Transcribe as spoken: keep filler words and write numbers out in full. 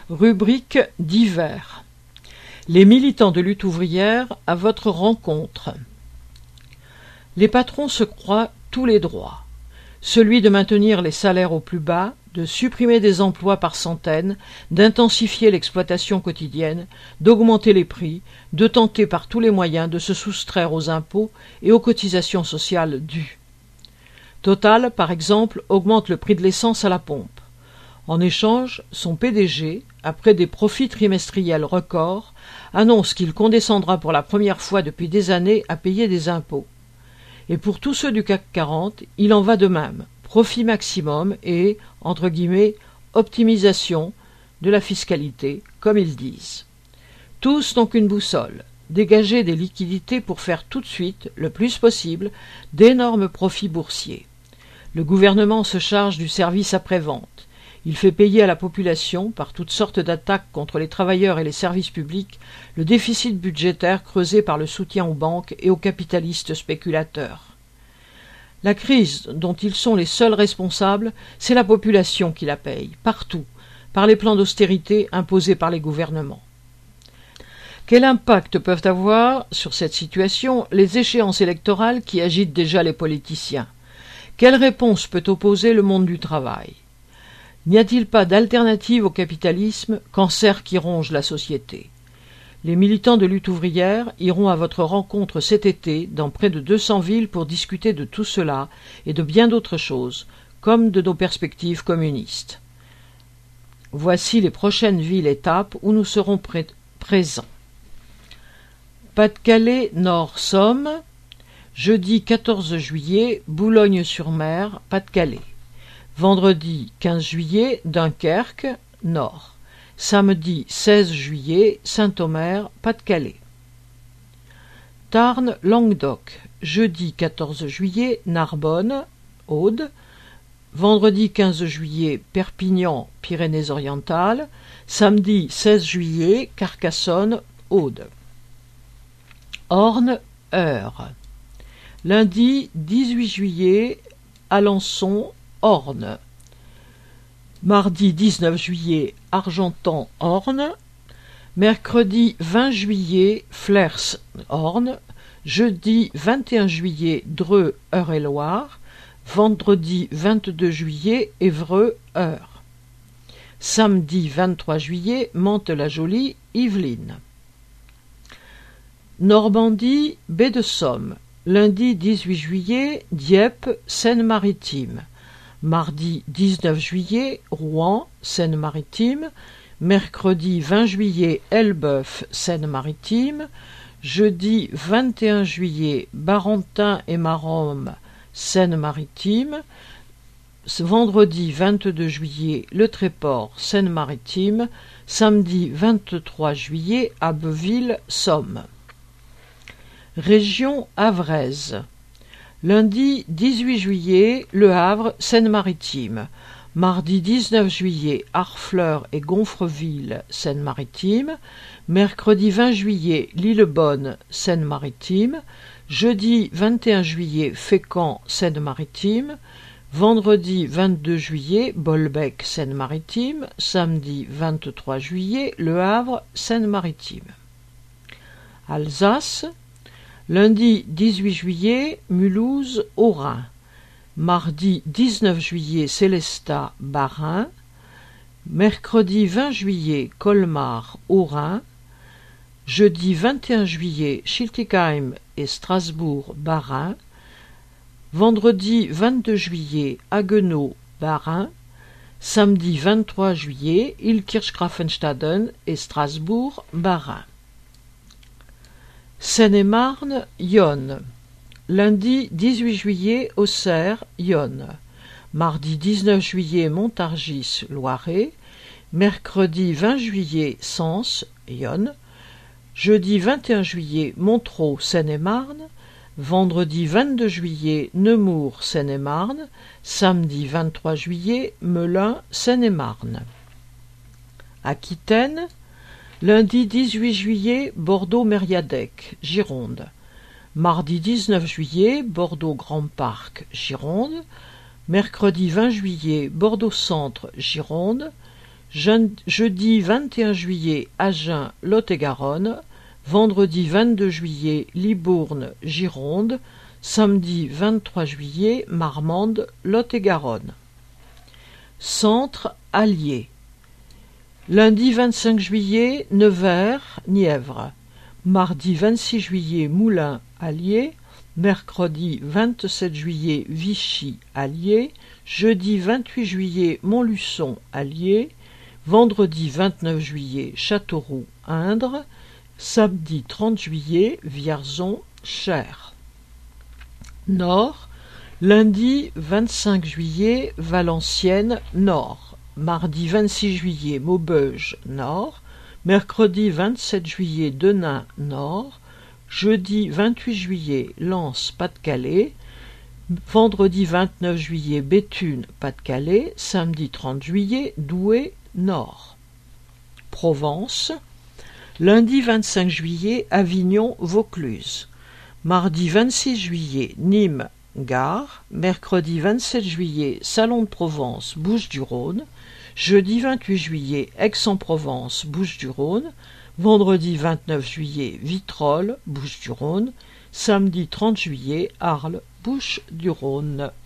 Rubrique divers. Les militants de lutte ouvrière à votre rencontre. Les patrons se croient tous les droits. Celui de maintenir les salaires au plus bas, de supprimer des emplois par centaines, d'intensifier l'exploitation quotidienne, d'augmenter les prix, de tenter par tous les moyens de se soustraire aux impôts et aux cotisations sociales dues. Total, par exemple, augmente le prix de l'essence à la pompe. En échange, son P D G, après des profits trimestriels records, annonce qu'il condescendra pour la première fois depuis des années à payer des impôts. Et pour tous ceux du C A C quarante, il en va de même. Profit maximum et, entre guillemets, optimisation de la fiscalité, comme ils disent. Tous n'ont qu'une boussole, dégager des liquidités pour faire tout de suite, le plus possible, d'énormes profits boursiers. Le gouvernement se charge du service après-vente. Il fait payer à la population, par toutes sortes d'attaques contre les travailleurs et les services publics, le déficit budgétaire creusé par le soutien aux banques et aux capitalistes spéculateurs. La crise dont ils sont les seuls responsables, c'est la population qui la paye, partout, par les plans d'austérité imposés par les gouvernements. Quel impact peuvent avoir sur cette situation les échéances électorales qui agitent déjà les politiciens? Quelle réponse peut opposer le monde du travail? N'y a-t-il pas d'alternative au capitalisme, cancer qui ronge la société? Les militants de lutte ouvrière iront à votre rencontre cet été dans près de deux cents villes pour discuter de tout cela et de bien d'autres choses, comme de nos perspectives communistes. Voici les prochaines villes-étapes où nous serons pré- présents. Pas-de-Calais Nord-Somme, jeudi quatorze juillet, Boulogne-sur-Mer, Pas-de-Calais. Vendredi quinze juillet, Dunkerque, Nord. Samedi seize juillet, Saint-Omer, Pas-de-Calais. Tarn, Languedoc. Jeudi quatorze juillet, Narbonne, Aude. Vendredi quinze juillet, Perpignan, Pyrénées-Orientales. Samedi seize juillet, Carcassonne, Aude. Orne, Eure. Lundi dix-huit juillet, Alençon, Orne. Mardi dix-neuf juillet, Argentan, Orne. Mercredi vingt juillet, Flers, Orne. Jeudi vingt et un juillet, Dreux, Eure-et-Loir. Vendredi vingt-deux juillet, Évreux, Eure. Samedi vingt-trois juillet, Mantes-la-Jolie, Yvelines. Normandie, Baie de Somme. Lundi dix-huit juillet, Dieppe, Seine-Maritime. Mardi dix-neuf juillet, Rouen, Seine-Maritime. Mercredi vingt juillet, Elbeuf, Seine-Maritime. Jeudi vingt et un juillet, Barentin et Maromme, Seine-Maritime. Vendredi vingt-deux juillet, Le Tréport, Seine-Maritime. Samedi vingt-trois juillet, Abbeville, Somme. Région havraise. Lundi dix-huit juillet, Le Havre, Seine-Maritime. Mardi dix-neuf juillet, Harfleur et Gonfreville, Seine-Maritime. Mercredi vingt juillet, Lillebonne, Seine-Maritime. Jeudi vingt et un juillet, Fécamp, Seine-Maritime. Vendredi vingt-deux juillet, Bolbec, Seine-Maritime. Samedi vingt-trois juillet, Le Havre, Seine-Maritime. Alsace. Lundi dix-huit juillet, Mulhouse, Haut-Rhin. Mardi dix-neuf juillet, Sélestat, Bas-Rhin. Mercredi vingt juillet, Colmar, Haut-Rhin. Jeudi vingt et un juillet, Schiltigheim et Strasbourg, Bas-Rhin. Vendredi vingt-deux juillet, Haguenau, Bas-Rhin. Samedi vingt-trois juillet, Illkirch-Graffenstaden et Strasbourg, Bas-Rhin. Seine-et-Marne, Yonne. Lundi dix-huit juillet, Auxerre, Yonne. Mardi dix-neuf juillet, Montargis, Loiret. Mercredi vingt juillet, Sens, Yonne. Jeudi vingt et un juillet, Montereau, Seine-et-Marne. Vendredi vingt-deux juillet, Nemours, Seine-et-Marne. Samedi vingt-trois juillet, Melun, Seine-et-Marne. Aquitaine. Lundi dix-huit juillet, Bordeaux-Mériadec, Gironde. Mardi dix-neuf juillet, Bordeaux-Grand Parc, Gironde. Mercredi vingt juillet, Bordeaux-Centre, Gironde. jeudi vingt et un juillet, Agen, Lot-et-Garonne, vendredi vingt-deux juillet, Libourne, Gironde, samedi vingt-trois juillet, Marmande, Lot-et-Garonne. Centre, Allier. Lundi vingt-cinq juillet, Nevers, Nièvre. Mardi vingt-six juillet, Moulins, Allier. Mercredi vingt-sept juillet, Vichy, Allier. Jeudi vingt-huit juillet, Montluçon, Allier. Vendredi vingt-neuf juillet, Châteauroux, Indre. Samedi trente juillet, Vierzon, Cher. Nord. Lundi vingt-cinq juillet, Valenciennes, Nord. Mardi vingt-six juillet, Maubeuge, Nord. Mercredi vingt-sept juillet, Denain, Nord. Jeudi vingt-huit juillet, Lens, Pas-de-Calais. Vendredi vingt-neuf juillet, Béthune, Pas-de-Calais. Samedi trente juillet, Douai, Nord. Provence. Lundi vingt-cinq juillet, Avignon, Vaucluse. Mardi vingt-six juillet, Nîmes, Gare. Mercredi vingt-sept juillet, Salon de Provence, Bouches-du-Rhône. Jeudi vingt-huit juillet, Aix-en-Provence, Bouches-du-Rhône. Vendredi vingt-neuf juillet, Vitrolles, Bouches-du-Rhône. Samedi trente juillet, Arles, Bouches-du-Rhône.